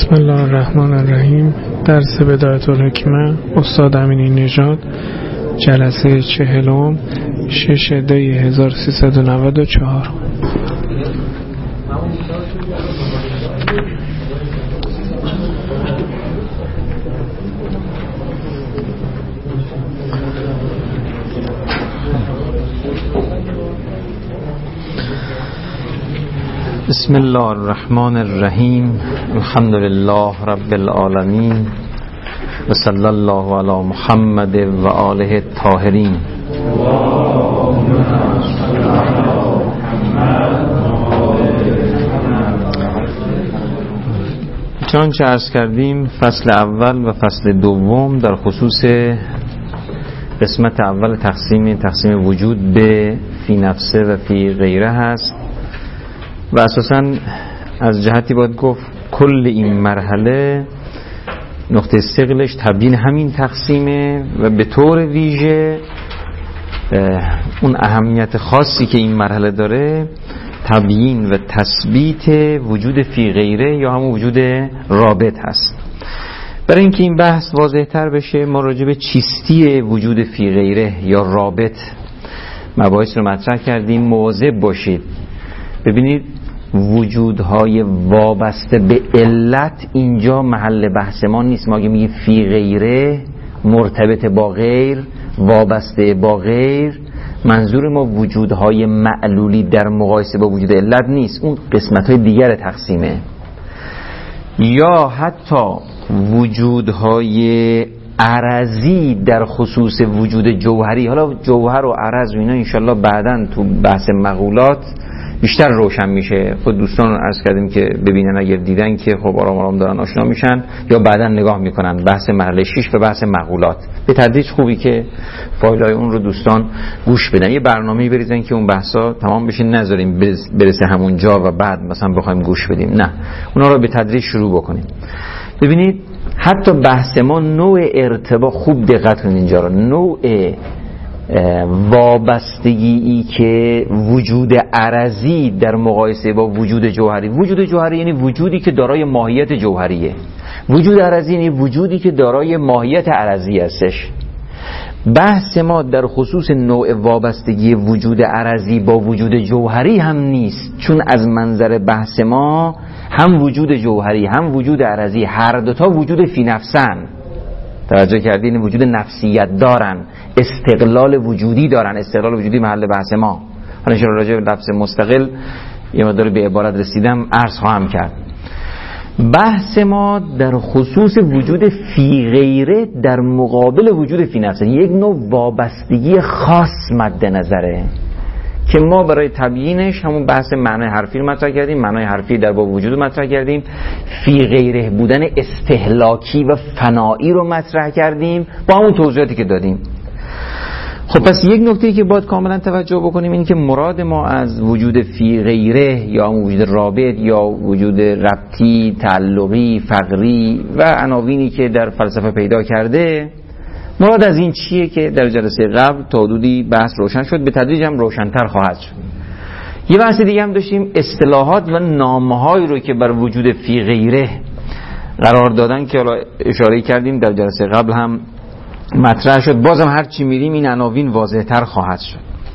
بسم الله الرحمن الرحیم. درس بدایت الحکمه استاد امینی نژاد، جلسه 40 6/1394. بسم الله الرحمن الرحیم. الحمد لله رب العالمین و صلی الله علی محمد و آله الطاهرین. چنانچه عرض کردیم فصل اول و فصل دوم در خصوص قسمت اول تقسیم وجود به فی نفسه و فی غیره هست و اساساً از جهتی باید گفت کل این مرحله نقطه استقلش تبیین همین تقسیمه و به طور ویژه اون اهمیت خاصی که این مرحله داره تبیین و تثبیت وجود فی غیره یا همون وجود رابط هست. برای اینکه این بحث واضح تر بشه ما راجع به چیستی وجود فی غیره یا رابط مباحث رو مطرح کردیم. مواظب باشید، ببینید وجودهای وابسته به علت اینجا محل بحث ما نیست. ما اگه میگیم فی غیره مرتبط با غیر، وابسته با غیر، منظور ما وجودهای معلولی در مقایسه با وجود علت نیست، اون قسمتهای دیگر تقسیمه. یا حتی وجودهای عرضی در خصوص وجود جوهری. حالا جوهر و عرض و اینا انشالله بعداً تو بحث مقولات بیشتر روشن میشه. خود دوستان عرض کردیم که ببینن اگر دیدن که خب آرام آرام دارن آشنا میشن یا بعدا نگاه میکنن بحث مرحله 6 به بحث مقولات. به تدریج خوبی که فایلای اون رو دوستان گوش بدن، یه برنامه‌ای بریزن که اون بحثا تمام بشه، نذاریم برسه همونجا و بعد مثلا بخوایم گوش بدیم. نه، اونا رو به تدریج شروع بکنیم. ببینید حتی بحث ما نوع ارتباط، خوب دقت کنید اینجا رو، نوع وابستگی که وجود عرضی در مقایسه با وجود جوهری. وجود جوهری یعنی وجودی که دارای ماهیت جوهریه، وجود عرضی یعنی وجودی که دارای ماهیت عرضی هستش. بحث ما در خصوص نوع وابستگی وجود عرضی با وجود جوهری هم نیست، چون از منظر بحث ما هم وجود جوهری هم وجود عرضی هر دوتا وجود فی نفسن. توجه کردین؟ وجود نفسیت دارن، استقلال وجودی دارن. استقلال وجودی محل بحث ما. حالا ان راجع به لفظ مستقل یه مقدار به عبارت رسیدم عرض خواهم کرد. بحث ما در خصوص وجود فی غیره در مقابل وجود فی نفسه، یک نوع وابستگی خاص مد نظره که ما برای تبیینش همون بحث معنای حرفی رو مطرح کردیم. معنای حرفی در باب وجود رو مطرح کردیم، فی غیره بودن استهلاکی و فنایی رو مطرح کردیم با همون توضیحاتی که دادیم. خب پس یک نکته‌ای که باید کاملا توجه بکنیم این که مراد ما از وجود فی غیره یا همون وجود رابط یا وجود ربطی، تعلقی، فقری و عناوینی که در فلسفه پیدا کرده، مراد از این چیه که در جلسه قبل تا حدودی بحث روشن شد، به تدریج هم روشن‌تر خواهد شد. یه بحث دیگه هم داشتیم، اصطلاحات و نامه‌هایی رو که بر وجود فی غیره قرار دادن که حالا اشاره کردیم در جلسه قبل هم مطرح شد. بازم هر چی میریم این عناوین واضح‌تر خواهد شد.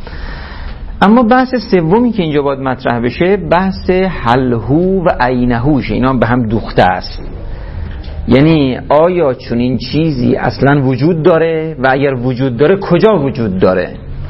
اما بحث سومی که اینجا باید مطرح بشه بحث حلهو و عینهوش. اینا به هم دوخته است. یعنی آیا چنین چیزی اصلا وجود داره و اگر وجود داره کجا وجود داره؟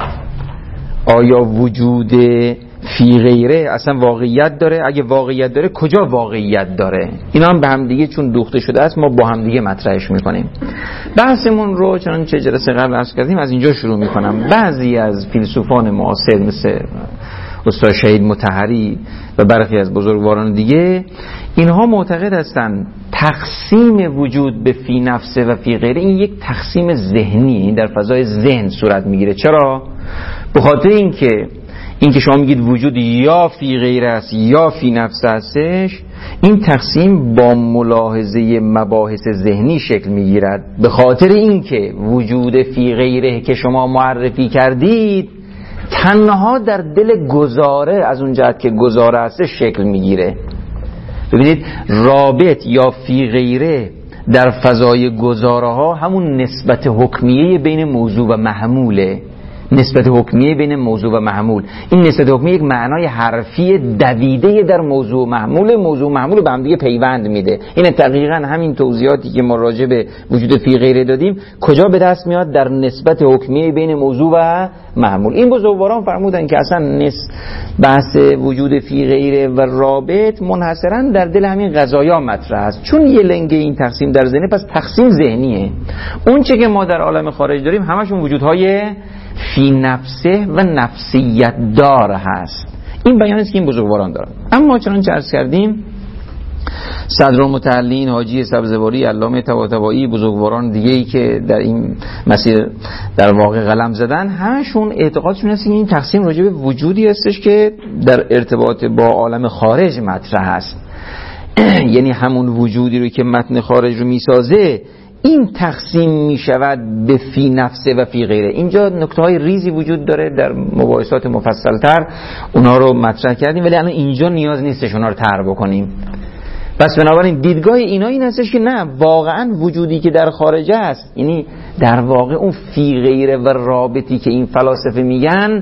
آیا وجود فی غیره اصلا واقعیت داره؟ اگه واقعیت داره کجا واقعیت داره؟ اینا هم به هم دیگه چون دوخته شده است ما با هم دیگه مطرحش میکنیم. بحثمون رو چنانچه جلسه قبل عرض کردیم از اینجا شروع میکنم. بعضی از فیلسوفان معاصر مثل استاد شهید مطهری و برخی از بزرگواران دیگه، اینها معتقد هستند تقسیم وجود به فی نفسه و فی غیره این یک تقسیم ذهنی در فضای ذهن صورت میگیره. چرا؟ به خاطر اینکه شما میگید وجود یا فی غیره است یا فی نفسه هستش، این تقسیم با ملاحظه مباحث ذهنی شکل میگیرد. به خاطر اینکه وجود فی غیره که شما معرفی کردید تنها در دل گزاره، از اون جهت که گزاره هست، شکل میگیره. ببینید رابط یا فی غیره در فضای گزاره ها همون نسبت حکمیه بین موضوع و محموله. نسبت حکمیه بین موضوع و محمول، این نسبت حکمیه یک معنای حرفی دویده در موضوع محمول به هم دیگه پیوند میده. این دقیقاً همین توضیحاتی که ما راجع به وجود فی غیره دادیم کجا به دست میاد؟ در نسبت حکمیه بین موضوع و محمول. این بزرگواران فرمودن که اصلا بحث وجود فی غیره و رابط منحصراً در دل همین قضایا مطرح است. چون یه لنگه این تقسیم در ذهنه، پس تقسیم ذهنیه. اون چه که ما در عالم خارج داریم همشون وجودهای فی نفسه و نفسیت دار هست. این بیانی است که این بزرگواران دارن. اما چنانچه عرض کردیم صدرالمتعلین، حاجی سبزواری، علامه طباطبایی، بزرگواران دیگه‌ای که در این مسیر در واقع قلم زدن، همشون اعتقادشون هست این تقسیم راجع به وجودی هستش که در ارتباط با عالم خارج مطرح است. یعنی همون وجودی رو که متن خارج رو میسازه، این تقسیم می شود به فی نفسه و فی غیره. اینجا نکته های ریزی وجود داره، در مباحثات مفصلتر اونا رو مطرح کردیم، ولی الان اینجا نیاز نیستش اونا رو طرح بکنیم. پس بنابراین دیدگاه اینا این هستش که نه، واقعا وجودی که در خارج است، یعنی در واقع اون فی غیره و رابطی که این فلاسفه میگن،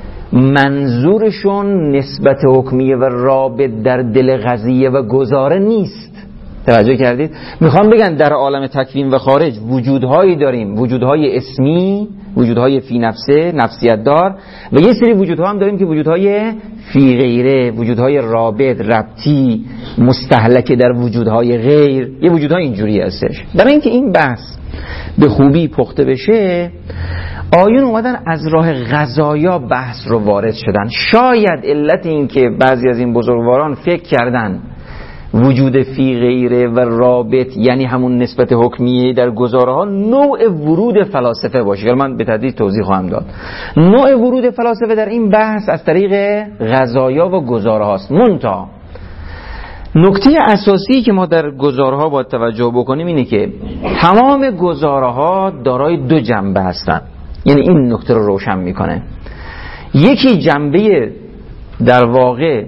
منظورشون نسبت حکمیه و رابط در دل قضیه و گزاره نیست. توجه کردید؟ میخوام بگن در عالم تکوین و خارج وجودهایی داریم، وجودهای اسمی، وجودهای فی نفسه، نفسیت دار، و یه سری وجودها هم داریم که وجودهای فی غیره، وجودهای رابط، ربطی، مستهلک در وجودهای غیر، یه وجودهای اینجوری هستش. برای اینکه این بحث به خوبی پخته بشه، آیون اومدن از راه غذایا بحث رو وارد شدن. شاید علت این که بعضی از این بزرگواران فکر کردن وجود فی غیره و رابط یعنی همون نسبت حکمیه در گزاره ها نوع ورود فلاسفه باشه، که من به تدریج توضیح خواهم داد. نوع ورود فلاسفه در این بحث از طریق غذایا و گزاره هاست. منتها نکته اساسی که ما در گزاره ها باید توجه بکنیم اینه که تمام گزاره ها دارای دو جنبه هستن. یعنی این نکته رو روشن میکنه. یکی جنبه در واقع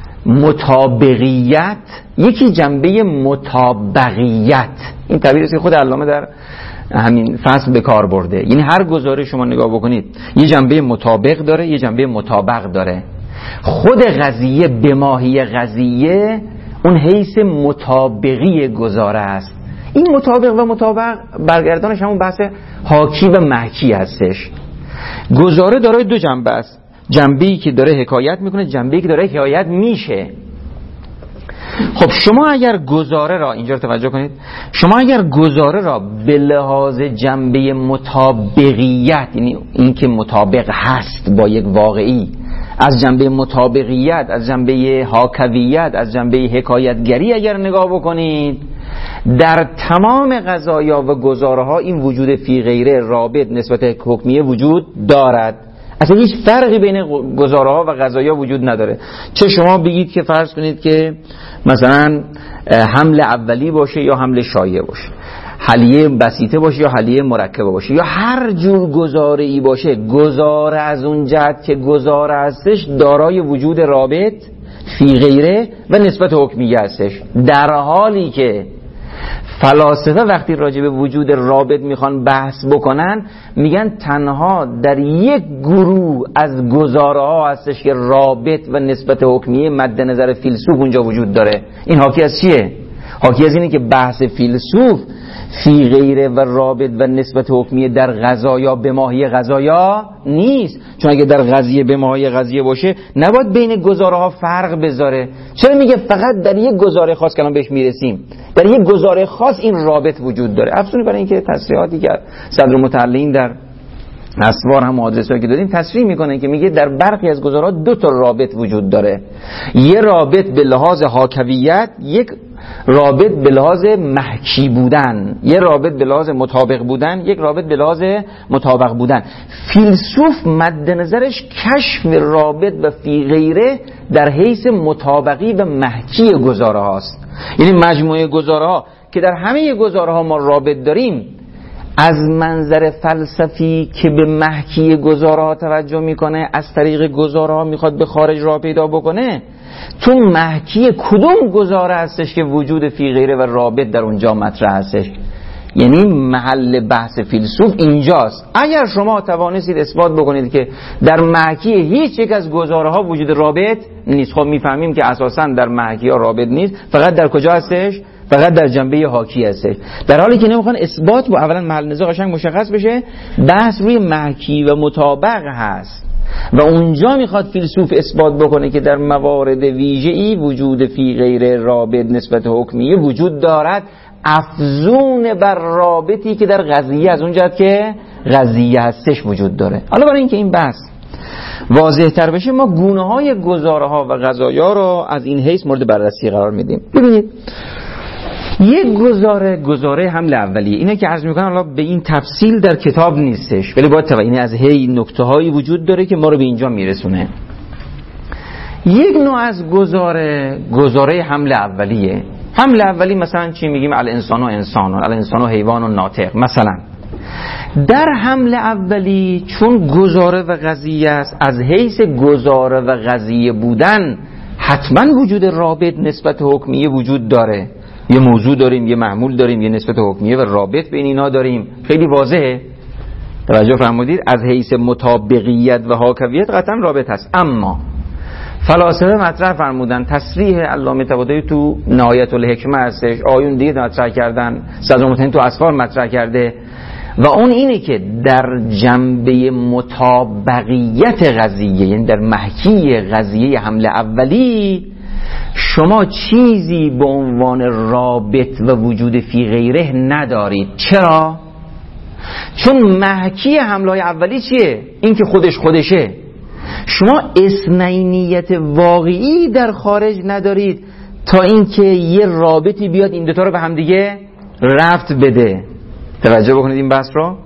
مطابقیت، یکی جنبه مطابقیت. این تعبیری که خود علامه در همین فصل به کار برده. یعنی هر گزاره شما نگاه بکنید یه جنبه مطابق داره، یه جنبه مطابق داره. خود قضیه به ماهی قضیه اون حیث مطابقی گزاره است. این مطابق و مطابق برگردانش همون بحث حاکی و محکی هستش. گزاره دارای دو جنبه است، جنبه‌ای که داره حکایت میکنه، جنبه‌ای که داره حکایت میشه. خب شما اگر گزاره را، اینجا توجه کنید، شما اگر گزاره را به لحاظ جنبه مطابقیت، یعنی این که مطابق هست با یک واقعی، از جنبه مطابقیت، از جنبه حاکویت، از جنبه حکایتگری اگر نگاه بکنید، در تمام قضایا و گزاره ها این وجود فی غیره، رابط، نسبت حکمیه وجود دارد. اصلا هیچ فرقی بین گزاره ها و قضایا وجود نداره. چه شما بگید که فرض کنید که مثلا حمل اولی باشه یا حمل شایع باشه، حلیه بسیطه باشه یا حلیه مرکبه باشه، یا هر جور گزاره ای باشه، گزاره از اون جهت که گزاره هستش دارای وجود رابط، فی غیره و نسبت حکمیه هستش. در حالی که فلاسفه وقتی راجع به وجود رابط میخوان بحث بکنن، میگن تنها در یک گروه از گزاره ها هستش که رابط و نسبت حکمیه مد نظر فیلسوف اونجا وجود داره. این حاکی از چیه؟ حاکی از اینه که بحث فیلسوف فی غیره و رابط و نسبت حکمیه در قضایا به ماهی قضایا نیست. چون اگه در قضیه به ماهی قضیه باشه نباید بین گزاره ها فرق بذاره. چرا میگه فقط در یک گزاره خاص که الان بهش میرسیم، در یک گزاره خاص این رابط وجود داره؟ افزونی برای اینکه تصریحاتی که صدرالمتعلین در اسوار هم آدرسایی که دادیم تصریح میکنه که میگه در برخی از گزاره ها دو تا رابط وجود داره. یه رابط به لحاظ حاکویت، یک رابط به لحاظ محکی بودن، یه رابط به لحاظ مطابق بودن، یک رابط به لحاظ مطابق بودن. فیلسوف مد نظرش کشف رابط و فی غیره در حیث مطابقی و محکی گزاره هاست. یعنی مجموعه گزاره ها که در همه گزاره ها ما رابط داریم، از منظر فلسفی که به محکی گزاره ها توجه میکنه، از طریق گزاره ها میخواد به خارج راه پیدا بکنه، تو محکی کدوم گزاره هستش که وجود فی غیره و رابط در اونجا مطرح هستش؟ یعنی محل بحث فیلسوف اینجاست. اگر شما توانستید اثبات بکنید که در محکی هیچ یک از گزاره ها وجود رابط نیست، خب میفهمیم که اساساً در محکی ها رابط نیست، فقط در کجا هستش؟ فقط در جنبه حاکی هستش. در حالی که نمیخوان اثبات با اولا محل نزاع قشنگ مشخص بشه، بحث روی محکی و مطابق هست و اونجا میخواد فیلسوف اثبات بکنه که در موارد ویژه‌ای وجود فی غیر رابط نسبت حکمیه وجود دارد، افزون بر رابطی که در قضیه از اون جهت که قضیه هستش وجود داره. حالا برای اینکه این بحث واضح تر بشه، ما گونه های گزاره ها و قضایا رو از این حیث مورد بررسی قرار میدیم. ببینید، یک گزاره حمل اولیه، اینه که عرض میکنم حالا به این تفصیل در کتاب نیستش، ولی باید این از هی نکته هایی وجود داره که ما رو به اینجا میرسونه. یک نوع از گزاره حمل اولیه. حمل اولی مثلا چی میگیم؟ الانسان و انسان، الانسان و حیوان و ناطق. مثلا در حمل اولی چون گزاره و قضیه است، از حیث گزاره و قضیه بودن حتما وجود رابط نسبت حکمیه وجود داره. یه موضوع داریم، یه معمول داریم، یه نسبت حکمیه و رابط بین اینا داریم. خیلی واضحه. توجه فرمودید؟ از حیث مطابقیت و حاکویت قطعا رابط هست. اما فلاسفه مطرح فرمودن، تصریح علامه طباطبایی تو نهایت الحکمه هستش، آیون دیگه مطرح کردن، صدرالمتحنین تو اسفار مطرح کرده، و اون اینه که در جنبه مطابقیت قضیه، یعنی در محکی قضیه حمل اولی، شما چیزی به عنوان رابط و وجود فی غیره ندارید. چرا؟ چون محکی حملهای اولی چیه؟ این که خودشه. شما اثنینیت واقعی در خارج ندارید تا اینکه یه رابطی بیاد این دوتا رو به هم دیگه ربط بده. توجه بکنید این بحث رو.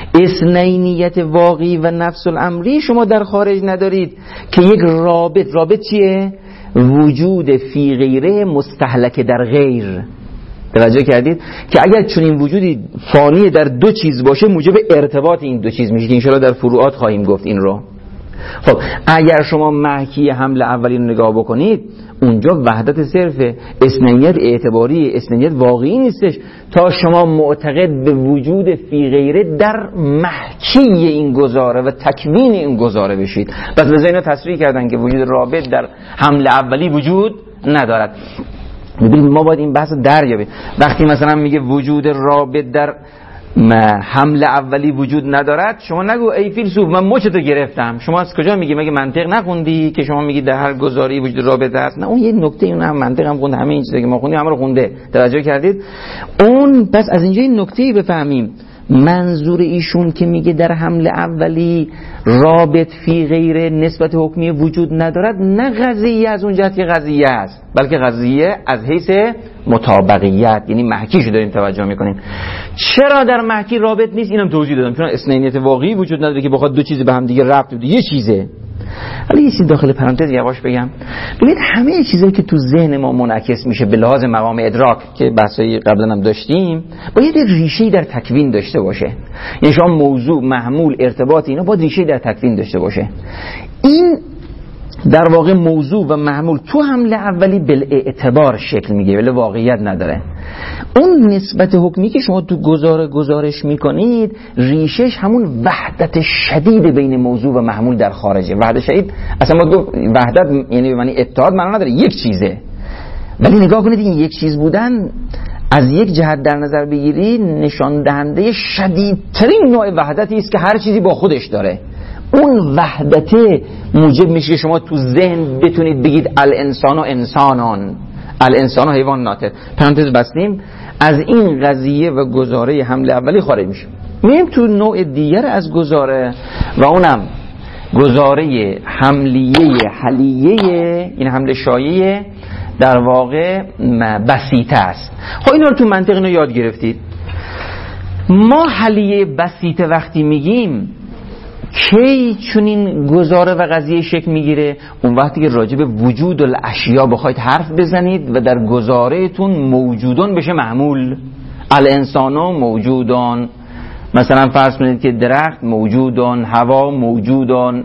اثنینیت واقعی و نفس الامری شما در خارج ندارید که یک رابط چیه؟ وجود فی غیره مستهلک در غیر. توجه کردید که اگر چنین وجودی فانی در دو چیز باشه، موجب ارتباط این دو چیز میشه که انشاءالله در فروعات خواهیم گفت این رو. خب اگر شما محکی حمل اولی رو نگاه بکنید، اونجا وحدت صرف، اثنینیت اعتباری، اثنینیت واقعی نیستش تا شما معتقد به وجود فی غیره در محکی این گزاره و تکوین این گزاره بشید. پس به ذهن تصریح کردن که وجود رابط در حمل اولی وجود ندارد. ببینید ما باید این بحث دریابیم. وقتی مثلا میگه وجود رابط در حمل اولی وجود ندارد، شما نگو ای فیلسوف من مچتو گرفتم. شما از کجا میگی؟ مگه منطق نخوندی که شما میگی در هر گزاره‌ای وجود رابطه هست؟ نه، اون یه نکته، اون هم منطق هم خونده، همه این چیزا که ما خوندیم همه رو خونده. توجه کردید؟ اون پس از اینجا این نکته‌ای بفهمیم. منظور ایشون که میگه در حمل اولی رابط فی غیره نسبت حکمی وجود ندارد، نه قضیه از اون جهت که قضیه است، بلکه قضیه از حیث مطابقیت، یعنی محکیشو داریم توجه میکنیم. چرا در محکی رابط نیست؟ اینم توضیح دادم، چون اثنینیت واقعی وجود نداره که بخواد دو چیز به هم دیگه ربط بده، یه چیزه. حالا یه چیز داخل پرانتز یواش بگم. ببینید همه چیزایی که تو ذهن ما منعکس میشه به لحاظ مقام ادراک که بحثای قبلا هم داشتیم، باید ریشه‌ای در تکوین داشته باشه. یعنی شما موضوع، محمول، ارتباط اینا باید ریشه‌ای در تکوین داشته باشه. این در واقع موضوع و محمول تو حمله اولی بالاعتبار شکل میگیره ولی واقعیت نداره. اون نسبت حکمی که شما تو گزارش میکنید ریشش همون وحدت شدید بین موضوع و محمول در خارجه. وحدت شدید اصلا ما گفت وحدت یعنی معنی اتحاد معنا نداره، یک چیزه. ولی نگاه کنید این یک چیز بودن از یک جهت در نظر بگیرید نشان دهنده شدیدترین نوع وحدتی است که هر چیزی با خودش داره. اون وحدت موجب میشه که شما تو ذهن بتونید بگید الانسان و انسانان، الانسان و حیوان ناطق. پرانتز بستیم. از این قضیه و گزاره حمله اولی خارج میشه. میریم تو نوع دیگر از گزاره و اونم گزاره حملیه حلیه، این حمله شایعه در واقع بسیطه است. خب اینا رو تو منطق اینو یاد گرفتید. ما حلیه بسیطه وقتی میگیم کی چونین گزاره و قضیه شکل میگیره؟ اون وقتی که راجع به وجود الاشیا بخواید حرف بزنید و در گزارهتون موجودان بشه محمول. الانسانو موجودان، مثلا فرض کنید که درخت موجودان، هوا موجودان،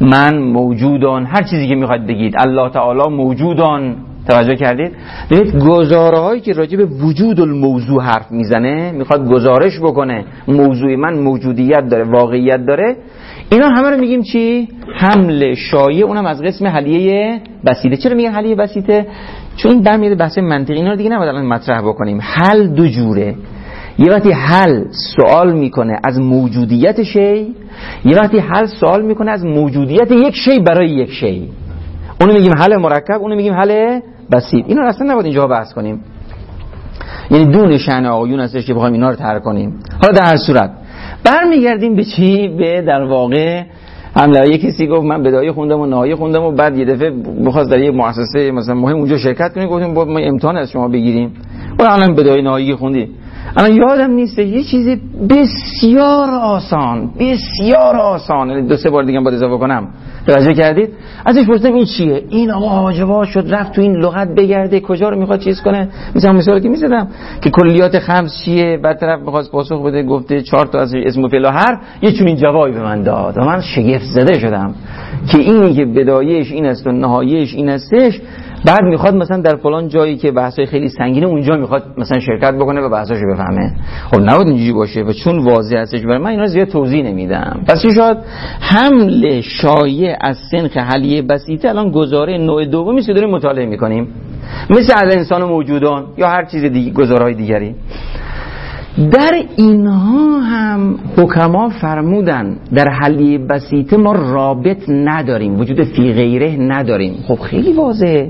من موجودان، هر چیزی که میخواید بگید، الله تعالی موجودان. توجه کردید؟ ببینید گزاره هایی که راجع به وجود الموضوع حرف میزنه، میخواد گزارش بکنه موضوع من موجودیت داره، واقعیت داره، اینا همه رو میگیم چی؟ حمل شایع، اونم از قسم حلیه بسیطه. چرا میگن حلیه بسیطه؟ چون این برمیاد بحث منطقی، اینا رو دیگه نباید الان مطرح بکنیم. حل دو جوره، یه وقتی حل سوال میکنه از موجودیت شی، یه وقتی حل سوال میکنه از موجودیت یک شی برای یک شی. اونو میگیم حل مرکب، اونو میگیم حل بسیط. اینا اصلا نباید اینجا بحث کنیم، یعنی دون شأن آقایون هستش که بخوایم اینا رو طرح کنیم. حالا در هر صورت برمیگردیم به چی؟ به در واقع حمله. یه کسی گفت من بدایی خوندم و نهایی خوندم و بعد یه دفعه بخواست در یه مؤسسه مثلا مهم اونجا شرکت کنه، گفتیم ما امتحان از شما بگیریم. و الان بدایی نهایی خوندی، الان یادم نیست یه چیزی بسیار آسان، بسیار آسان، دو سه بار دیگه باید اضافه کنم. توجه کردید؟ ازش پرسیدم این چیه؟ این آقا حاجبا شد رفت تو این لغت بگرده کجا رو میخواد چیز کنه. مثلا که میزدم که کلیات خمس چیه، بعد طرف میخواست پاسخ بده گفته 4 تا از اسم و فعل و حرف، یه چنین جوابی به من داد و من شگفت زده شدم که اینی که بدایش این است و نهایش این استش، بعد میخواد مثلا در فلان جایی که بحثای خیلی سنگینه اونجا میخواد مثلا شرکت بکنه و بحثاشو بفهمه. خب نباید اینجوری باشه و چون واضح هستش برای من اینا زیاد توضیح نمیدم. پس شاید حمل شایع از سنخ حلیه بسیطه الان گزاره نوع دومی است که داریم مطالعه میکنیم، مثل الانسان و موجودان یا هر چیز دیگه، گزارهای دیگری. در اینها هم حکما فرمودن در حلیه بسیطه ما رابط نداریم، وجود فی غیره نداریم. خب خیلی واضحه،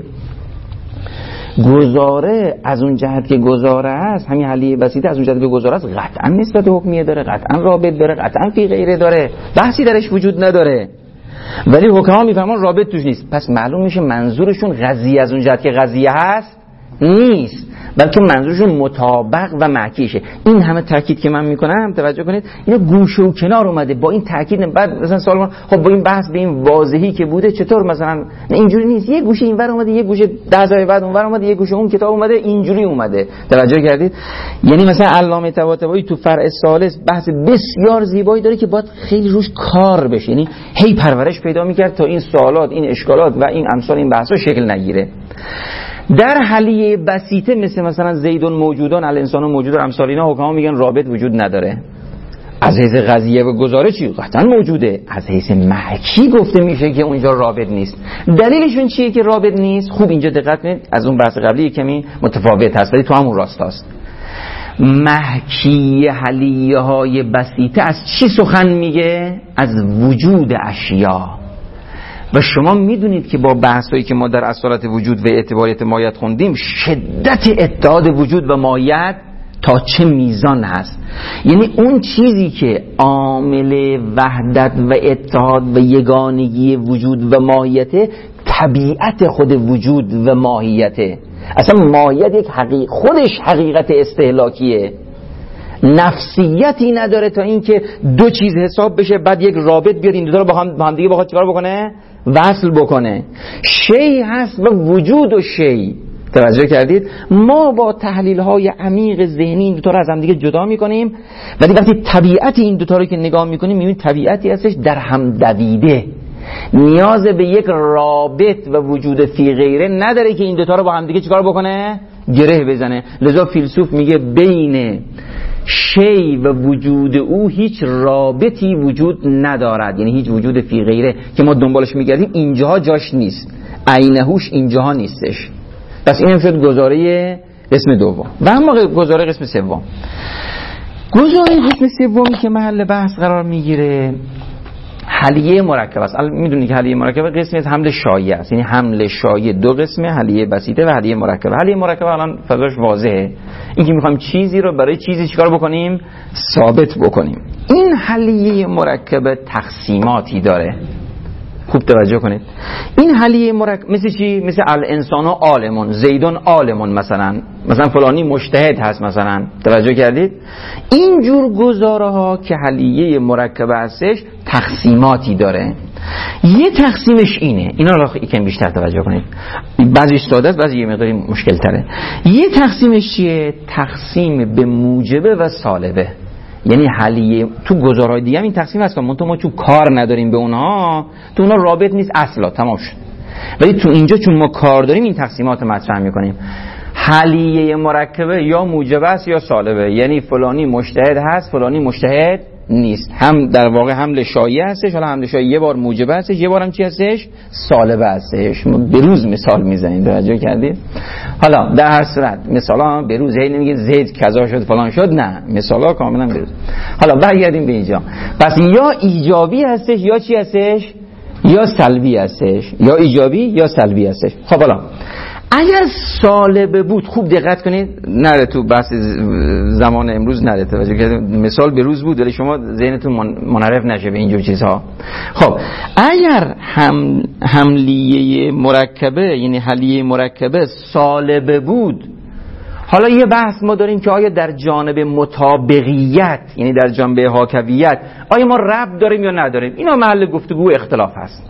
گزاره از اون جهت که گزاره است، همین حلیه بسیطه از اون جهت که گزاره است قطعا نسبت حکمیه داره، قطعا رابط داره، قطعا فی غیره داره، بحثی درش وجود نداره. ولی حکما میفهمن رابط توش نیست. پس معلوم میشه منظورشون قضیه از اون جهت که قضیه هست نیست، بلکه منظورشون مطابق و معکیشه. این همه تاکید که من میکنم توجه کنید، اینا گوشه و کنار اومده با این تاکید. بعد مثلا سوال من خب با این بحث به این واضحی که بوده چطور مثلا اینجوری نیست، یه گوشه اینور اومده، یه گوشه 10 سال بعد اونور اومده، یه گوشه اون کتاب اومده اینجوری اومده. توجه کردید؟ یعنی مثلا علامه طباطبایی تو فرع ثالث بحث بسیار زیبایی داره که باید خیلی روش کار بشه، یعنی هی پرورش پیدا میکرد تا این سوالات، این اشکالات و این امثال این بحثا شکل نگیره. در حلیه بسیطه مثلا زیدون موجودان، الانسان موجود و امثال اینا، حکما میگن رابط وجود نداره. از حیث قضیه و گزاره چی؟ قطعا موجوده. از حیث محکی گفته میشه که اونجا رابط نیست. دلیلشون چیه که رابط نیست؟ خوب اینجا دقت کنید، از اون بحث قبلی کمی متفاوت هست ولی تو همون راست هست. محکی حلیه های بسیطه از چی سخن میگه؟ از وجود اشیا. و شما میدونید که با بحثایی که ما در اصالت وجود و اعتباریت ماهیت خوندیم، شدت اتحاد وجود و ماهیت تا چه میزان هست. یعنی اون چیزی که عامل وحدت و اتحاد و یگانگی وجود و ماهیت، طبیعت خود وجود و ماهیته. اصلا ماهیت یک خودش حقیقت استهلاکیه، نفسیتی نداره تا اینکه دو چیز حساب بشه بعد یک رابط بیاد این دو تا رو با هم دیگه بخواد چیکار بکنه؟ وصل بکنه. شی هست و وجود و شی. توجه کردید؟ ما با تحلیل های عمیق ذهنی این دو تا رو از هم دیگه جدا میکنیم، ولی وقتی طبیعت این دو تا رو که نگاه میکنیم میبینیم طبیعتی هستش در هم دویده، نیاز به یک رابط و وجود فی غیره نداره که این دو تا رو با هم دیگه چیکار بکنه؟ گره بزنه. لذا فیلسوف میگه بین شی و وجود او هیچ رابطی وجود ندارد، یعنی هیچ وجود فی غیره که ما دنبالش میگردیم اینجاها جاش نیست، عینهوش اینجاها نیستش. پس اینم شد گزاره قسم دوم. و اما گزاره قسم سوم، گزاره قسم سومی که محل بحث قرار میگیره حلیه مرکب است. میدونید که حلیه مرکب قسمی از حمل شایع است، یعنی حمل شایع دو قسمه، حلیه بسیطه و حلیه مرکب. حلیه مرکب الان فضاش واضحه، این که میخوایم چیزی رو برای چیزی چیکار بکنیم؟ ثابت بکنیم. این حلیه مرکب تقسیماتی داره، خوب توجه کنید. این حلیه مرکب مثل چی؟ مثل الانسان و عالمون، زیدون عالمون، مثلا فلانی مجتهد هست مثلا. توجه کردید؟ این جور گزاره ها که حلیه مرکب هستش تقسیماتی داره. یه تقسیمش اینه، اینا رو یکم بیشتر توجه کنید، بعضیش ساده است بعضی یه مقداری مشکل تره. یه تقسیمش چیه؟ تقسیم به موجبه و سالبه. یعنی حلیه تو گزارهای دیگه هم این تقسیم هست که ما چون کار نداریم به اونها، تو اونها رابط نیست اصلا، تمام شد. ولی تو اینجا چون ما کار داریم این تقسیمات مطرح میکنیم. حلیه مرکبه یا موجبه است یا سالبه، یعنی فلانی مجتهد هست فلانی مجتهد نیست. هم در واقع حمل شایعه هستش، حالا حمل شایعه یه بار موجبه هستش، یه بار هم چی هستش؟ سالبه هستش. به روز مثال میزنید، توجه کردید؟ حالا در هر صورت مثلا به روز هی نمیگه زید کذا شد فلان شد، نه، مثالا کاملا به روز. حالا برگردیم به اینجا. پس یا ایجابی هستش یا چی هستش؟ یا سلبی هستش، یا ایجابی یا سلبی هستش. خب حالا اگر سالبه بود، خوب دقت کنید، نره تو بحث زمان امروز نره، توجه کنید، مثال به روز بود ولی شما ذهنتون منحرف نشه به اینجور چیزها. خب اگر حملیه مرکبه یعنی حلیه مرکبه سالبه بود، حالا یه بحث ما داریم که آیا در جانب مطابقیت یعنی در جانب حاکویت آیا ما ربط داریم یا نداریم، اینا محل گفتگو اختلاف هست.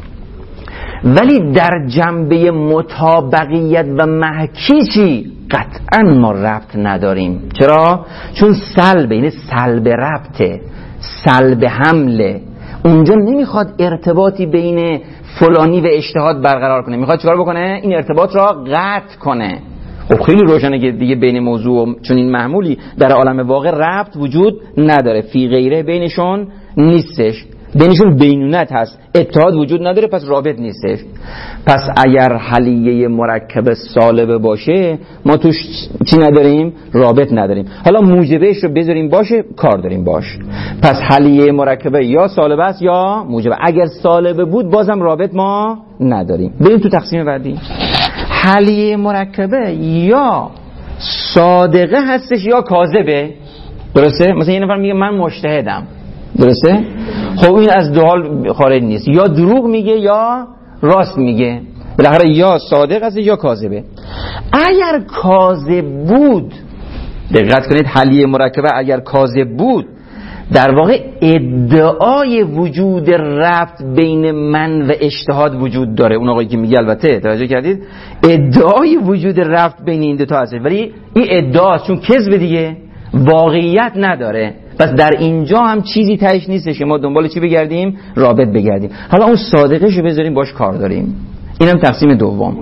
ولی در جنبه مطابقیت و محکی چی؟ قطعا ما ربط نداریم. چرا؟ چون سلب یعنی سلب ربطه، سلب حمله. اونجا نمیخواد ارتباطی بین فلانی و اجتهاد برقرار کنه، میخواد چیکار بکنه؟ این ارتباط را قطع کنه. خب خیلی روشنه که دیگه بین موضوع و چون این محمولی در عالم واقع ربط وجود نداره، فی غیره بینشون نیستش، بینشون بینونت هست، اتحاد وجود نداره، پس رابط نیستش. پس اگر حلیه مرکب سالبه باشه ما توش چی نداریم؟ رابط نداریم. حالا موجبهش رو بذاریم باشه، کار داریم باش. پس حلیه مرکبه یا سالبه است یا موجبه. اگر سالبه بود بازم رابط ما نداریم. بریم تو تقسیم بعدی. حلیه مرکبه یا صادقه هستش یا کاذبه، درسته؟ مثلا یه نفر میگه من مجتهدم، درسته؟ خب این از دو حال خارج نیست، یا دروغ میگه یا راست میگه، بالاخره یا صادق است یا کاذبه. اگر کاذب بود، دقت کنید، حلیه مرکبه اگر کاذب بود در واقع ادعای وجود ربط بین من و اجتهاد وجود داره. اون آقایی که میگه، البته توجه کردید، ادعای وجود ربط بین این دو تا هست، ولی این ادعاست چون کذب دیگه، واقعیت نداره. پس در اینجا هم چیزی تهش نیستش که ما دنبال چی بگردیم؟ رابط بگردیم. حالا اون صادقش رو بذاریم باش کار داریم. اینم تقسیم دوم.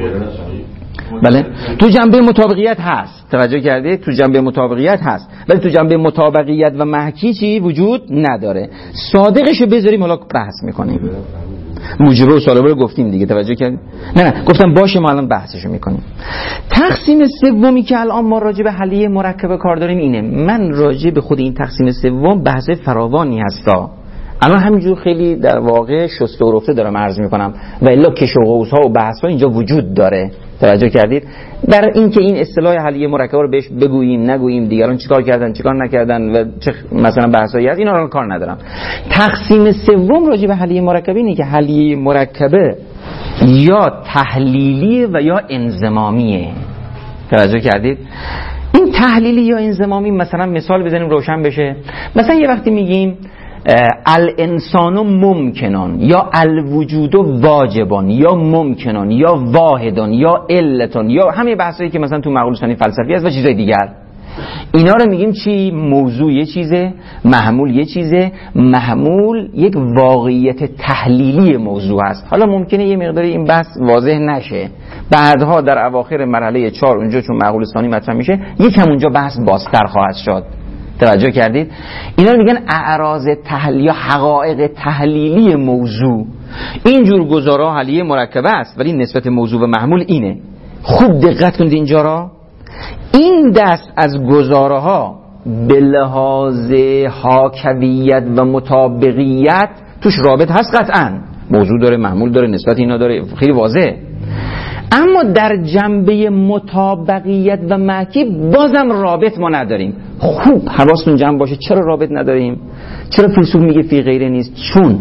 بله، تو جنبه مطابقیت هست، توجه کردید، تو جنبه مطابقیت هست، ولی تو جنبه مطابقیت و محکی چی وجود نداره. صادقش رو بذاریم حالا بحث میکنیم. موجبه و سالبه رو گفتیم دیگه، توجه کردید؟ نه گفتم باشه، ما الان بحثشو میکنیم. تقسیم سومی که الان ما راجع به حلیه مرکبه کار داریم اینه. من راجع به خود این تقسیم سوم بحث فراوانی هستا، الان همینجور خیلی در واقع شسته و رفته دارم عرض میکنم و الا کش و قوس ها و بحث ها اینجا وجود داره، توجه کردید؟ در این که این اصطلاح حلیه مرکبه رو بهش بگوییم نگوییم، دیگران چیکار کردن چیکار نکردن و چه مثلا بحثایی هست، اینا رو کار ندارم. تقسیم سوم راجع به حلیه مرکبه اینه که حلیه مرکبه یا تحلیلی و یا انضمامیه، توجه کردید؟ این تحلیلی یا انضمامی مثلا مثال بزنیم روشن بشه. مثلا یه وقتی میگیم الانسان ممکنان یا الوجود واجبان یا ممکنان یا واحدان یا علتان یا همه بحثایی که مثلا تو مقوله ثانی فلسفی هست و چیزای دیگر، اینا رو میگیم چی؟ موضوع یه چیزه، محمول یه چیزه، محمول یک واقعیت تحلیلی موضوع هست. حالا ممکنه یه مقداری این بحث واضح نشه، بعدها در اواخر مرحله 4 اونجا چون مقوله ثانی مطرح میشه یکم اونجا بحث بازتر خواهد شد، توجه کردید؟ اینا رو میگن اعراض تحلیل یا حقایق تحلیلی موضوع. اینجور گزارا حلیه مرکبه است، ولی نسبت موضوع و محمول اینه. خوب دقت کنید اینجا را. این دست از گزارها به لحاظ حاکویت و مطابقیت توش رابط هست، قطعا موضوع داره، محمول داره، نسبت اینا داره، خیلی واضحه. اما در جنبه مطابقیت و محکی بازم رابط ما نداریم. خوب حواستون جمع باشه. چرا رابط نداریم؟ چرا فیلسوف میگه فی غیره نیست؟ چون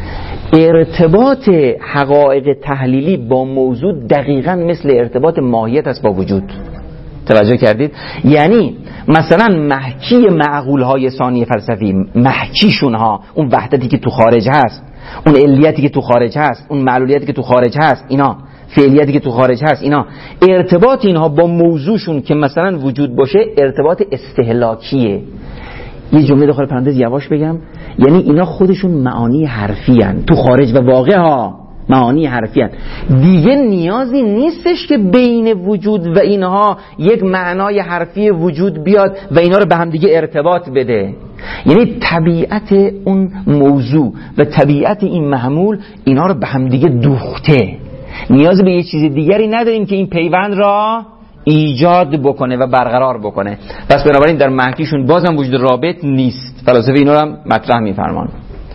ارتباط حقایق تحلیلی با موضوع دقیقاً مثل ارتباط ماهیت است با وجود، توجه کردید؟ یعنی مثلا محکی معقولهای ثانی فلسفی، محکیشون ها، اون وحدتی که تو خارج هست، اون علیتی که تو خارج هست، اون معلولیتی که تو خارج هست، اینا فعلیتی که تو خارج هست، اینا ارتباط اینها با موضوعشون که مثلا وجود باشه ارتباط استهلاکیه. یه جمله داخل پرانتز یواش بگم، یعنی اینا خودشون معانی حرفی هن تو خارج و واقع ها، معانی حرفی هن. دیگه نیازی نیستش که بین وجود و اینها یک معنای حرفی وجود بیاد و اینا رو به هم دیگه ارتباط بده. یعنی طبیعت اون موضوع و طبیعت این محمول اینا رو به هم دیگه دوخته، نیاز به یه چیز دیگری نداریم که این پیوند را ایجاد بکنه و برقرار بکنه. پس بنابراین در محکیشون بازم وجود رابط نیست. فلاسفه اینا رو هم مطرح میفرمان.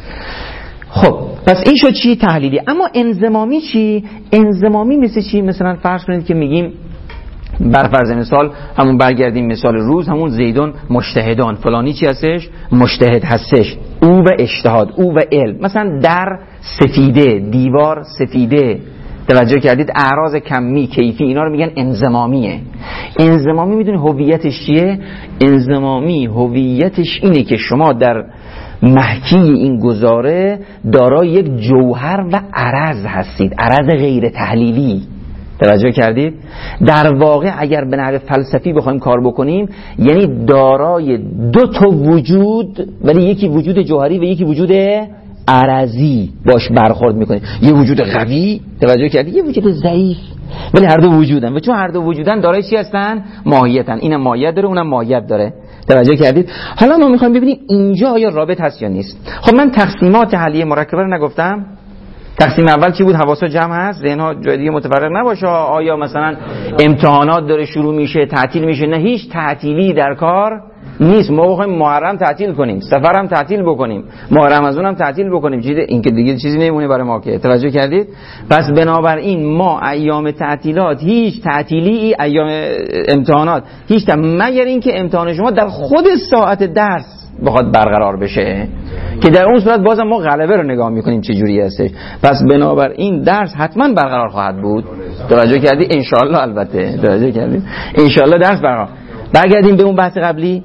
خب پس این شد چی؟ تحلیلی. اما انضمامی چی؟ انضمامی مثل چی؟ مثلا فرض کنید که میگیم بر فرض مثال، همون برگردیم مثال روز، همون زیدون مجتهدان، فلانی چی هستش؟ مجتهد هستش، او و اجتهاد، او و علم. مثلا در سفیده، دیوار سفیده، توجه کردید؟ اعراض کمی کیفی اینا رو میگن انضمامیه. انضمامی میدونی هویتش چیه؟ انضمامی هویتش اینه که شما در محکی این گزاره دارای یک جوهر و عرض هستید، عرض غیر تحلیلی. توجه کردید؟ در واقع اگر به نحو فلسفی بخوایم کار بکنیم، یعنی دارای دو تا وجود، ولی یکی وجود جوهری و یکی وجود عرضی باش برخورد میکنیم. یه وجود قوی، توجه کردید؟ یه وجود ضعیف، ولی هر دو وجودن و چون هر دو وجودن دارای چی هستن؟ ماهیتن. اینم ماهیت داره، اونم ماهیت داره. توجه کردید؟ حالا ما میخوایم ببینیم اینجا آیا رابط هست یا نیست. خب من تقسیمات حلیه مرکبه رو نگفتم. تقسیم اول چی بود؟ حواسا جمع هست، ذهن‌ها جای دیگه متفرق نباشه. آیا مثلا امتحانات داره شروع میشه، تعطیل میشه؟ نه، هیچ تعطیلی در کار نیست. ما بخوایم محرم تعطیل کنیم، سفرم تعطیل بکنیم، ماه رمضان هم تعطیل بکنیم، این که دیگه چیزی نمیمونه برای ما که. توجه کردید؟ پس بنابراین ما ایام تعطیلات هیچ تعطیلی، ایام امتحانات هیچ، مگر اینکه امتحان شما در خود ساعت درس بخواد برقرار بشه، که در اون صورت بازم ما غلبه رو نگاه میکنیم چه جوری هستش. پس بنابراین درس حتما برقرار خواهد بود. توجه کردی؟ انشالله. البته توجه کردید؟ انشالله درس برقرار. برگردیم به اون بحث قبلی.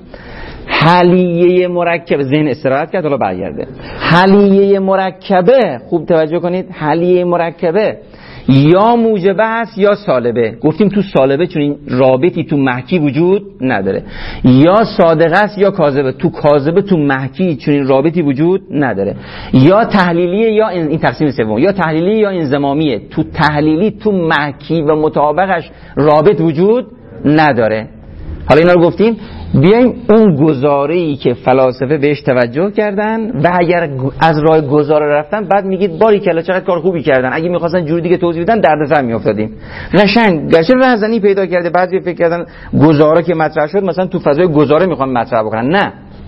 حلیه مرکبه، ذهن استراحت کرد، حالا برگرده. حلیه مرکبه، خوب توجه کنید، حلیه مرکبه یا موجبه است یا سالبه. گفتیم تو سالبه چون این رابطی تو محکی وجود نداره، یا صادقه است یا کاذبه. تو کاذبه تو محکی چون این رابطی وجود نداره، یا تحلیلیه یا این تقسیم سوم، یا تحلیلی یا انضمامیه. تو تحلیلی تو محکی و مطابقش رابط وجود نداره. حالا اینا رو گفتیم. بیایم اون گزاره‌ای که فلاسفه بهش توجه کردن و اگر از راه گزاره رفتن، بعد میگید باریکلا چقدر کار خوبی کردن، اگه می‌خواستن جوری دیگه توضیح بدن دردسر می‌افتادیم. قشنگ گرچه رهزنی پیدا کرده، بعضی فکر کردن گزاره که مطرح شد مثلا تو فضای گزاره می‌خوان مطرح بکنن. نه،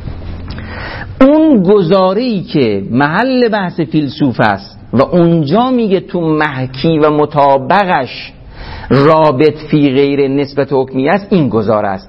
اون گزاره‌ای که محل بحث فیلسوف است و اونجا میگه تو محکی و مطابقش رابط فی غیر نسبت حکمی است، این گزاره است.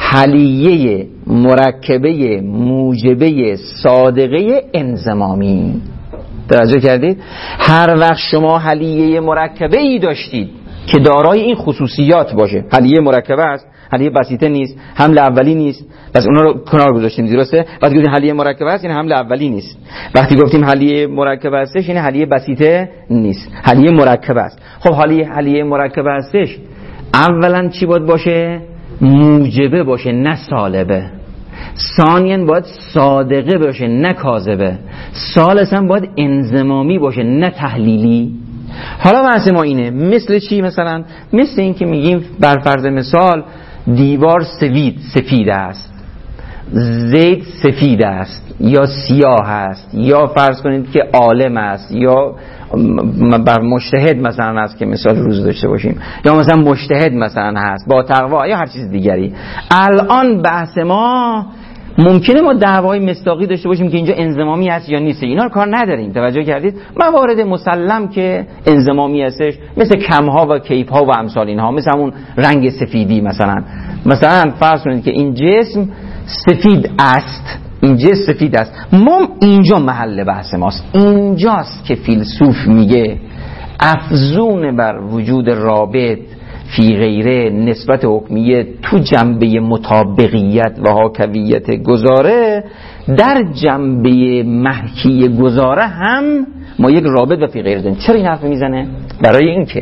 حلیه مرکبه موجبه صادقه انضمامی. توجه کردید؟ هر وقت شما حلیه مرکبه ای داشتید که دارای این خصوصیات باشه، حلیه مرکبه است، حلیه بسیطه نیست، حمل اولی نیست، پس اونا رو کنار گذاشتیم، درسته؟ وقتی گفتیم حلیه مرکبه است، یعنی حمل اولی نیست. وقتی گفتیم حلیه مرکبه استش، یعنی حلیه بسیطه نیست، حلیه مرکبه است. خب حلیه مرکبه استش اولا چی باید باشه؟ موجبه باشه، نه سالبه. ثانیاً باید صادقه باشه، نه کاذبه. ثالثاً باید انضمامی باشه، نه تحلیلی. حالا بحث ما اینه، مثل چی؟ مثلا مثل این که میگیم بر فرض مثال دیوار سفید است، زید سفید است یا سیاه است، یا فرض کنید که عالم است، یا بر مجتهد مثلا است که مثال روز داشته باشیم، یا مثلا مجتهد مثلا هست با تقوا، یا هر چیز دیگری. الان بحث ما ممکنه ما دعوای مصداقی داشته باشیم که اینجا انضمامی هست یا نیست، اینا رو کار نداریم. توجه کردید؟ موارد مسلم که انضمامی هستش، مثل کمها و کیفها و امثال اینها، مثل همون رنگ سفیدی. مثلا فرض کنید که این جسم سفید است، این جسم سفید است. ما اینجا محل بحث ماست، اینجاست که فیلسوف میگه افزون بر وجود رابط فی غیره نسبت حکمیه تو جنبه مطابقیت و حاکویت گزاره، در جنبه محکی گزاره هم ما یک رابط و فی غیره داریم. چرا این حرف میزنه؟ برای اینکه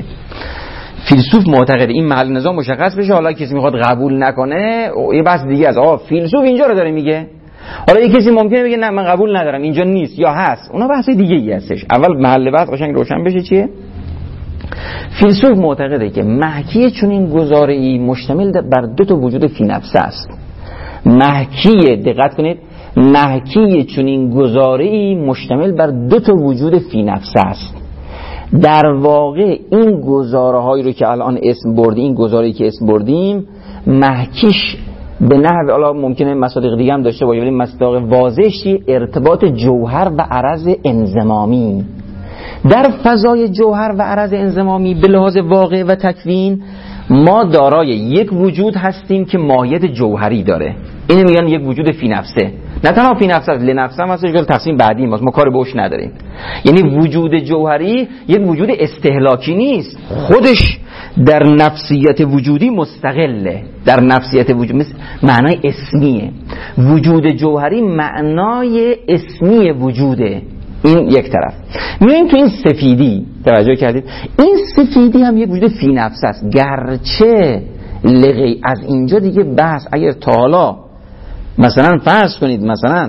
فیلسوف معتقد این محل نظام مشخص بشه، حالا کسی میخواد قبول نکنه یه بحث دیگه است. فیلسوف اینجا رو داره میگه. حالا یک کسی ممکنه بگه نه من قبول ندارم اینجا نیست یا هست، اونا بحث دیگه ای هستش. اول محل بحث قشنگ روشن بشه چیه. فیلسوف معتقده که محکی چنین گزاره‌ای مشتمل بر دو تا وجود فی نفسه است. محکی، دقت کنید، محکی چنین گزاره‌ای مشتمل بر دو تا وجود فی نفسه است. در واقع این گزاره‌هایی رو که الان اسم بردیم، این گزاره‌ای که اسم بردیم، محکیش به نحو، حالا ممکنه مصادیق دیگه هم داشته باشه ولی مصداق واضحی ارتباط جوهر و عرض انضمامی. در فضای جوهر و عرض انضمامی به لحاظ واقع و تکوین ما دارای یک وجود هستیم که ماهیت جوهری داره. اینو میگن یک وجود فی نفسه. نه تنها فی نفسه، لنفسه هم هستش، گل تقسیم بعدی ما کار بهش نداریم. یعنی وجود جوهری یک وجود استهلاکی نیست، خودش در نفسیت وجودی مستقله. در نفسیت وجود معنای اسمیه. وجود جوهری معنای اسمی وجوده. این یک طرف. می‌بینیم تو این سفیدی توجه کردید، این سفیدی هم یک وجود فی نفس است، گرچه لغی از اینجا دیگه بحث اگر تا حالا مثلا فرض کنید مثلا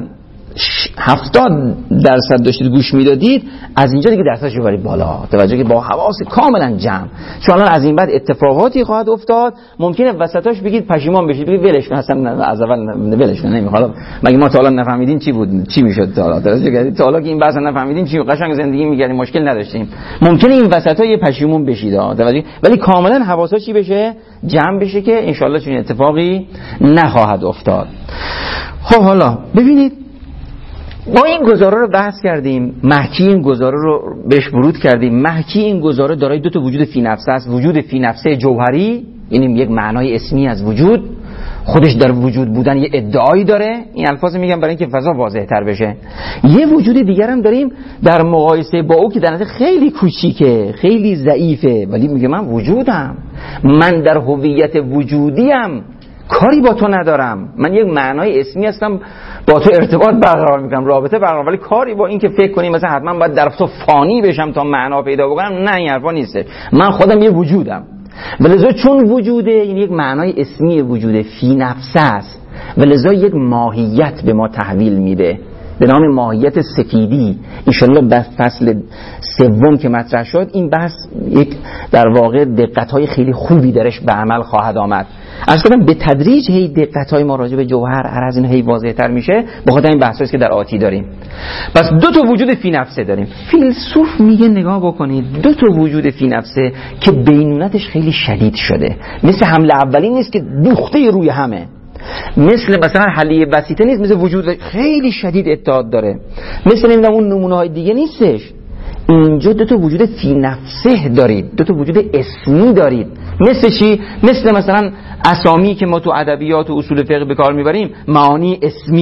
70% داشتید گوش میدادید، از اینجا دیگه درصدش ببرید بالا، توجه که با حواس کاملا جمع، چون الان از این بعد اتفاقاتی خواهد افتاد، ممکنه وسطاش بگید پشیمان بشید، بگید ولش کن، اصلا از اول ولش کن، نمیخوام، مگه ما تا حالا نفهمیدیم چی بود چی میشد، تا حالا تا حالا که این بحث نفهمیدیم چی، قشنگ زندگی می‌کردیم مشکل نداشتیم، ممکنه این وسطا یه پشیمون بشید، توجه، ولی کاملا حواسا چی بشه، جمع بشه که ان شاءالله چنین اتفاقی نخواهد افتاد. خب حالا ببینید ما این گزاره رو بحث کردیم، محکی این گزاره رو بهش ورود کردیم. محکی این گزاره دارای دو تا وجود فی نفسه است. وجود فی نفسه جوهری، یعنی یک معنای اسمی از وجود، خودش در وجود بودن یه ادعایی داره، این الفاظ میگم برای اینکه فضا واضح تر بشه. یه وجود دیگر هم داریم در مقایسه با او که در نظر خیلی کوچیکه، خیلی ضعیفه، ولی میگه من وجودم، من در هویت وجودیم کاری با تو ندارم، من یک معنای اسمی هستم، با تو ارتباط برقرار میکنم، رابطه برقرار، ولی کاری با این که فکر کنی مثلا حتما باید در تو فانی بشم تا معنا پیدا بکنم، نه این حرفا نیست، من خودم یه وجودم. ولذا چون وجوده، یعنی یک معنای اسمی وجوده، فی نفسه است، ولذا یک ماهیت به ما تحویل میده به نام ماهیت سفیدی. انشالله به فصل سوم که مطرح شد این بحث یک در واقع دقت‌های خیلی خوبی درش به عمل خواهد آمد. از کدام به تدریج هی دقت‌های ما راجع به جوهر عرض این هی واضح‌تر میشه، به خاطر این بحثایی که در آتی داریم. پس دو تا وجود فی نفسه داریم. فیلسوف میگه نگاه بکنید، دو تا وجود فی نفسه که بینونتش خیلی شدید شده، مثل حمله اولی نیست که دوخته روی همه، مثل مثلا حلیه بسیطه نیست، مثل وجود خیلی شدید اتحاد داره، مثل نمیدونم اون نمونه‌های دیگه نیستش. اینجا دو تا وجود فی نفسه دارید، دو تا وجود اسمی دارید. مثل چی؟ مثلا اسامی که ما تو ادبیات و اصول فقه به کار میبریم، معانی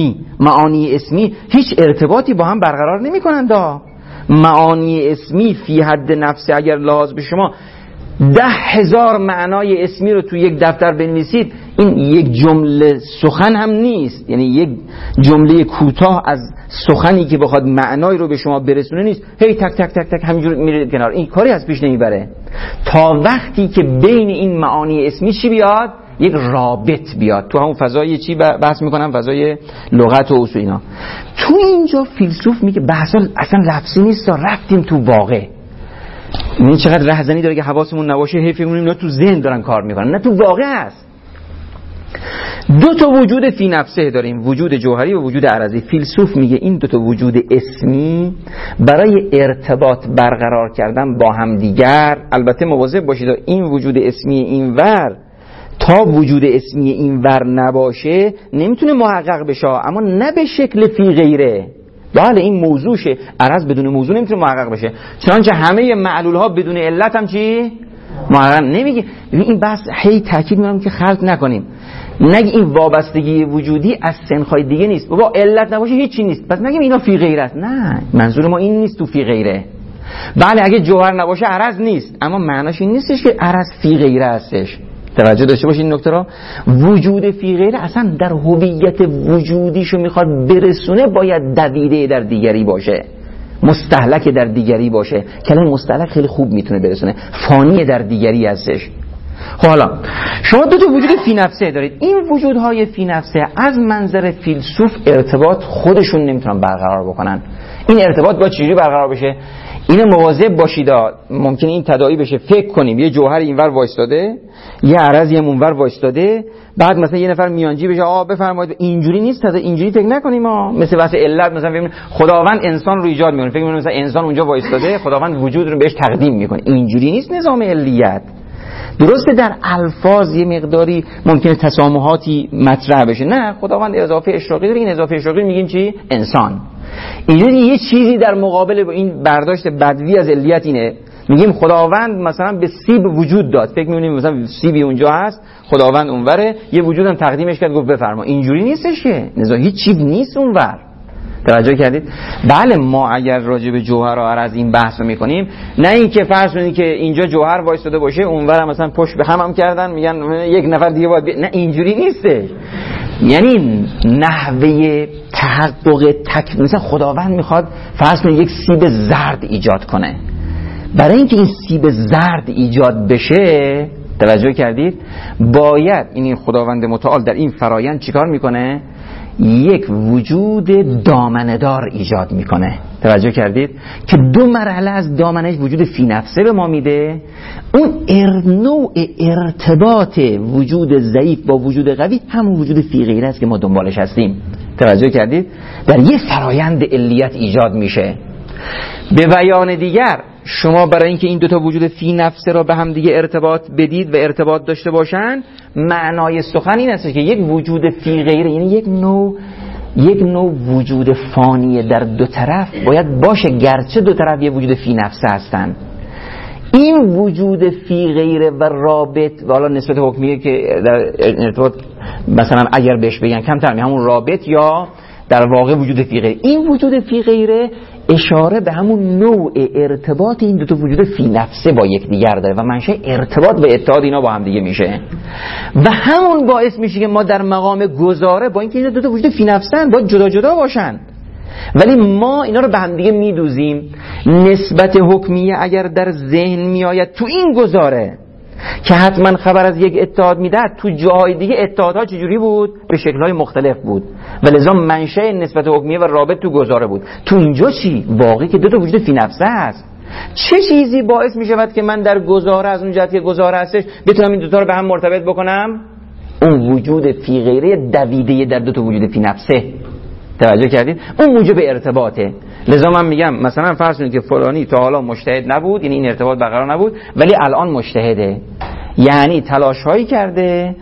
اسمی هیچ ارتباطی با هم برقرار نمی‌کنند. معانی اسمی فی حد نفسه اگر لحاظ به شما 10,000 معنای اسمی رو تو یک دفتر بنویسید، این یک جمله سخن هم نیست، یعنی یک جمله کوتاه از سخنی که بخواد معنای رو به شما برسونه نیست، هی تک تک تک تک همینجور میره کنار، این کاری از پیش نمیبره تا وقتی که بین این معانی اسمی چی بیاد، یک رابط بیاد. تو همون فضای چی بحث میکنم، فضای لغت و اصول اینا. تو اینجا فیلسوف میگه بحثا اصلا لفظی نیست، رفتیم تو واقع. این چقدر رهزنی داره که حواسمون نباشه، هی فکر می‌کنیم اینا تو ذهن دارن کار میکنن، نه تو واقع هست. دو تا وجود فی نفسه داریم، وجود جوهری و وجود عرضی. فیلسوف میگه این دو تا وجود اسمی برای ارتباط برقرار کردن با هم دیگر، البته مواظب باشید این وجود اسمی اینور تا وجود اسمی اینور نباشه نمیتونه محقق بشه، اما نه به شکل فی غیره. بله این موضوعشه، عرض بدون موضوع نمیتونه محقق بشه، چنانچه همه معلول ها بدون علت هم چی محقق نمیگه. این بحث هی تاکید میکنم که خلط نکنیم، نگه این وابستگی وجودی از سنخای دیگه نیست، بابا علت نباشه هیچی نیست پس نگیم اینا فی غیره است، نه منظور ما این نیست تو فی غیره. بله اگه جوهر نباشه عرض نیست، اما معناش این نیستش که عرض فی غیره هستش. توجه داشته باشین این نکته را. وجود فی غیره اصلا در هویت وجودیشو میخواد برسونه، باید دویده در دیگری باشه، مستهلک در دیگری باشه. کلمه مستهلک خیلی خوب میتونه برسونه، فانی در دیگری هستش. حالا شما دو تا وجود فی نفسه دارید. این وجودهای فی نفسه از منظر فیلسوف ارتباط خودشون نمیتونن برقرار بکنن. این ارتباط با چجوری برقرار بشه؟ اینو مواظب باشید. ممکنه این تداعی بشه فکر کنیم یه جوهر اینور وایستاده، یه عرضی هم اونور وایستاده، بعد مثلا یه نفر میانجی بشه بفرمایید. اینجوری نیست، اینجوری فکر نکنیم. مثل واسه علت مثلا فکر خداوند انسان رو ایجاد میکنه، فکر میکنیم مثلا انسان اونجا وایستاده خداوند وجود رو بهش تقدیم میکنه. اینجوری نیست نظام علیت. درسته در الفاظ یه مقداری ممکنه تسامحاتی مطرح بشه، نه خداوند اضافه اشراقی داره، این اضافه اشراقی میگیم چی؟ انسان. اینجوری یه چیزی در مقابل با این برداشت بدوی از علیت اینه، میگیم خداوند مثلا به سیب وجود داد، فکر می‌کنیم مثلا سیبی اونجا هست خداوند اونوره یه وجودم تقدیمش کرد گفت بفرما. اینجوری نیستش که نزا هیچ چیز نیست اونور. توجه کردید؟ بله ما اگر راجع به جوهر و عرض این بحث رو می‌کنیم، نه اینکه فرض کنید که اینجا جوهر وایستاده باشه اونور مثلا پشت به هم کردن میگن یک نفر دیگه باید نه اینجوری نیستش. یعنی نحوه تحقق مثلا خداوند میخواد فرض کنید یک سیب زرد ایجاد کنه. برای اینکه این سیب زرد ایجاد بشه، توجه کردید، باید این خداوند متعال در این فرایند چیکار میکنه؟ یک وجود دامنه‌دار ایجاد میکنه. توجه کردید که دو مرحله از دامنش وجود فی نفسه به ما میده. اون نوع ارتباط وجود ضعیف با وجود قوی همون وجود فی غیره است که ما دنبالش هستیم. توجه کردید؟ در یک فرایند علیت ایجاد میشه. به بیان دیگر شما برای اینکه این دوتا وجود فی نفسه را به هم دیگه ارتباط بدید و ارتباط داشته باشن، معنای سخن این است که یک وجود فی غیره یعنی یک نوع وجود فانی در دو طرف باید باشه، گرچه دو طرف یه وجود فی نفسه هستن. این وجود فی غیره و رابط و حالا نسبت حکمیه که در ارتباط مثلا اگر بهش بگن کمتر همون رابط یا در واقع وجود فی غیره، این وجود فی غیره اشاره به همون نوع ارتباط این دو تا وجود فی نفسه با یک دیگر داره و منشأ ارتباط و اتحاد اینا با هم دیگه میشه و همون باعث میشه که ما در مقام گزاره با اینکه این دو تا وجود فی نفسن باید جدا جدا باشن، ولی ما اینا رو به هم دیگه میدوزیم. نسبت حکمیه اگر در ذهن میآید تو این گزاره که حتما خبر از یک اتحاد میده، تو جاهای دیگه اتحادها چجوری بود؟ به شکل‌های مختلف بود و لذا منشأ نسبت حکمیه و رابط تو گزاره بود. تو اینجا چی؟ واقعی که دو تا وجود فی نفسه هست. چه چیزی باعث میشود که من در گزاره از اون جهت که گزاره هستش بتونم این دو تا رو به هم مرتبط بکنم؟ اون وجود فی غیره دویده در دو تا وجود فی نفسه. توجه کردید؟ اون موجب ارتباطه. لذا من میگم مثلا فرض کنید که فلانی تا حالا مجتهد نبود، یعنی این ارتباط برقرار نبود، ولی الان مجتهده، یعنی تلاش‌هایی کرده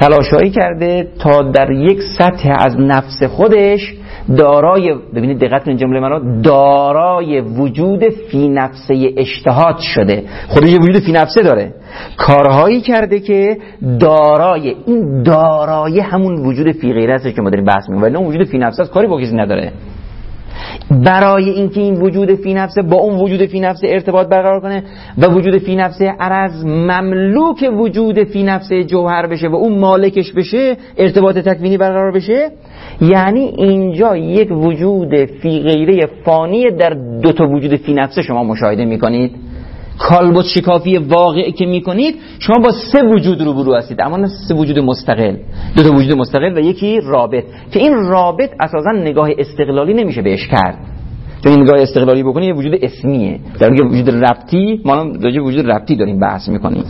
تا در یک سطح از نفس خودش دارای، ببینید دقت کنید جمله منو، دارای وجود فی نفسه اجتهاد شده. خودش وجود فی نفسه داره، کارهایی کرده که دارای این دارای همون وجود فی غیره است که ما داریم بحث می‌کنیم، ولی اون وجود فی نفسه کاری با کسی نداره. برای اینکه این وجود فی نفسه با اون وجود فی نفسه ارتباط برقرار کنه و وجود فی نفسه عرض مملوک وجود فی نفسه جوهر بشه و اون مالکش بشه، ارتباط تکوینی برقرار بشه، یعنی اینجا یک وجود فی غیره فانی در دو تا وجود فی نفسه شما مشاهده میکنید. کالبد شکافی واقعی که میکنید شما با سه وجود روبرو هستید، اما نه سه وجود مستقل، دو تا وجود مستقل و یکی رابط که این رابط اساسا نگاه استقلالی نمیشه بهش کرد. چون این نگاه استقلالی بکنی یه وجود اسمیه، در حالی که وجود ربطی ما الان راجع به وجود ربطی داریم بحث میکنیم.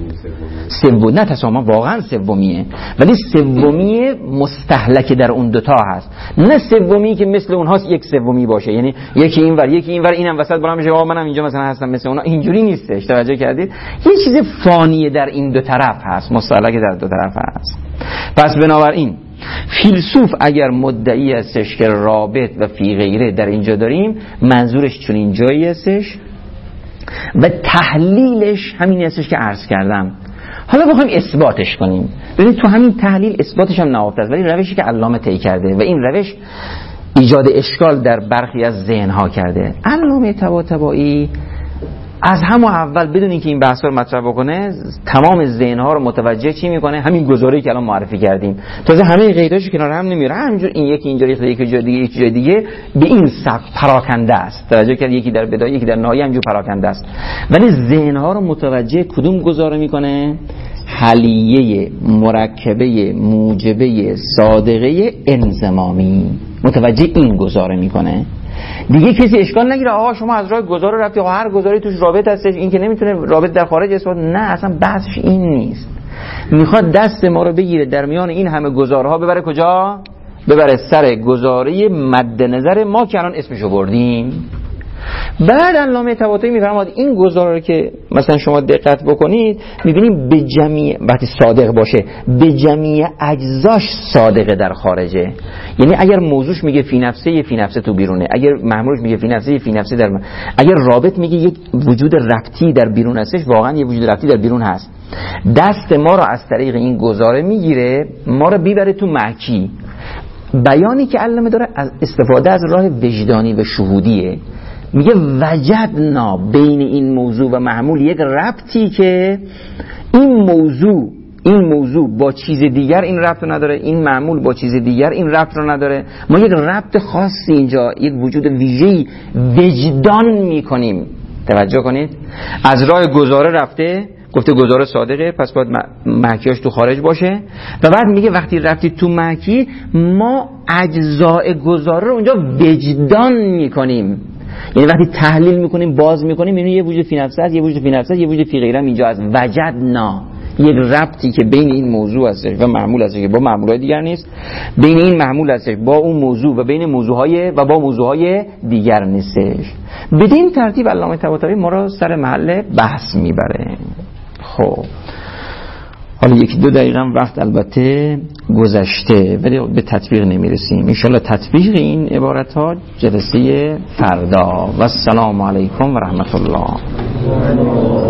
سوم نه تسامح واقعا سومیه، ولی سومی مستهلک در اون دوتا هست، نه سومی که مثل اونهاست یک سومی باشه، یعنی یکی اینور یکی اینور، اینم وسط برام میشه منم اینجا مثلا هستم مثل اونها. اینجوری نیستش. توجه کردید؟ یه چیز فانیه در این دو طرف هست، مستهلک در دو طرف هست. پس بنابراین فیلسوف اگر مدعی هستش که رابط و فی غیره در اینجا داریم، منظورش چون اینجایی هستش و تحلیلش همین هستش که عرض کردم. حالا بخوایم اثباتش کنیم، ببینید تو همین تحلیل اثباتش هم نهفته است، ولی روشی که علامه طی کرده و این روش ایجاد اشکال در برخی از ذهن‌ها کرده. علامه طباطبایی از همون اول بدون اینکه این بحثا رو مطرح بکنه تمام ذهن‌ها رو متوجه چی میکنه؟ همین گزاره‌ای که الان معرفی کردیم. تازه همه قیداش کنار هم نمیره، همینجور این یکی اینجا یکی جای دیگه یکی جای دیگه به این سبک پراکنده است. توجه کرد؟ یکی در بدایه یکی در نهایه همینجور پراکنده است، ولی ذهن‌ها رو متوجه کدوم گزاره میکنه؟ حلیه مرکبه موجبه صادقه انضمامی. متوجه این گزاره میکنه. دیگه کسی اشکال نگیره آقا شما از راه گزاره رفتی، آقا هر گزاری توش رابط هستش، این که نمیتونه رابط در خارج اثبات. نه، اصلا بحثش این نیست. میخواد دست ما رو بگیره در میان این همه گزارها ببره کجا؟ ببره سر گزاره مد نظر ما که الان اسمشو بردیم. بعد علامه طباطبایی میفرماد این گزاره رو که مثلا شما دقت بکنید میبینیم به جمعی وقتی صادق باشه به جمعی اجزاش صادقه در خارجه. یعنی اگر موضوعش میگه فی نفسه تو بیرونه، اگر محمولش میگه فی نفسه در اگر رابط میگه یک وجود ربطی در بیرون هستش، واقعا یک وجود ربطی در بیرون هست. دست ما رو از طریق این گزاره میگیره، ما رو بیبره تو محکی. بیانی که علامه داره از استفاده از راه وجدانی و شهودیه. میگه وجدنا بین این موضوع و محمول یک ربطی که این موضوع با چیز دیگر این ربط رو نداره، این محمول با چیز دیگر این ربط رو نداره. ما یک ربط خاصی اینجا، یک وجود ویژه‌ای وجدان میکنیم. توجه کنید، از راه گزاره رفته، گفته گزاره صادقه پس باید محکیاش تو خارج باشه، و بعد میگه وقتی رفتی تو محکی ما اجزاء گزاره رو اونجا وجدان میکنیم. یعنی وقتی تحلیل میکنیم باز میکنیم اینو یه وجود فی نفسه است، یه وجود فی نفسه است، یه وجود فی غیره اینجا از وجدنا، یک ربطی که بین این موضوع هستش و معمول هستش که با معمولهای دیگر نیست، بین این معمول هستش با اون موضوع و بین موضوعهای و با موضوعهای دیگر نیستش. بدین ترتیب علامه طباطبایی ما رو سر محل بحث میبره. خب حالا 1-2 دقیقه وقت البته گذشته ولی به تطبیق نمیرسیم. انشالله تطبیق این عبارت ها جلسه فردا. و السلام علیکم و رحمت الله.